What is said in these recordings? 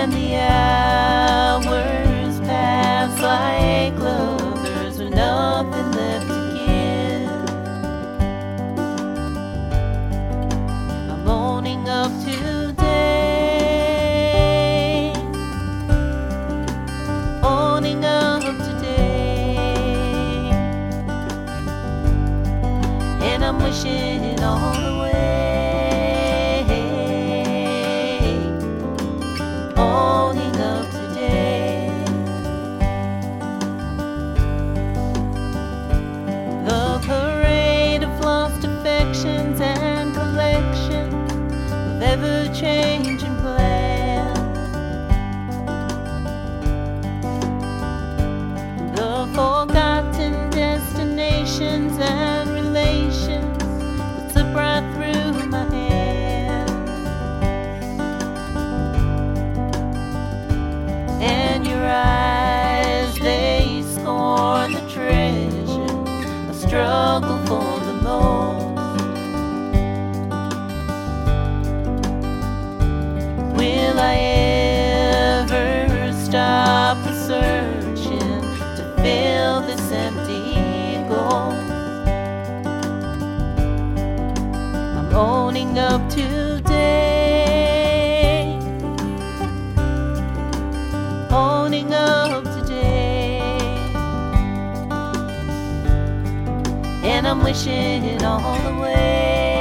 and the hours pass like lovers with nothing left to give. I'm owning up today, owning up today, and I'm wishing all the way. Owning up today. The parade of lost affections and collection of ever-changing plans. The forgotten destinations and relations that slip right through my hands. And your eyes, they scorn the treasure, a struggle for the most. Will I ever stop searching to fill this empty ghost? I'm owning up today, owning up today, and I'm wishing all the way.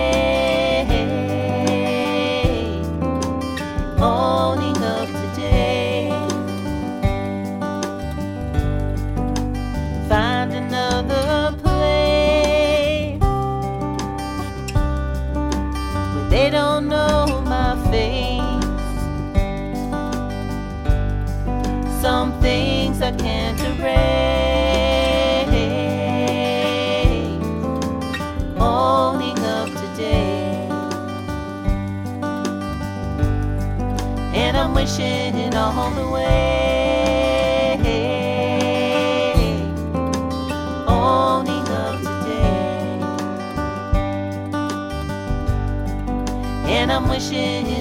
Owning up today. Find another place where they don't know my face. Some things I can't erase. Owning up today, and I'm wishing all the way. Owning up today, and I'm wishing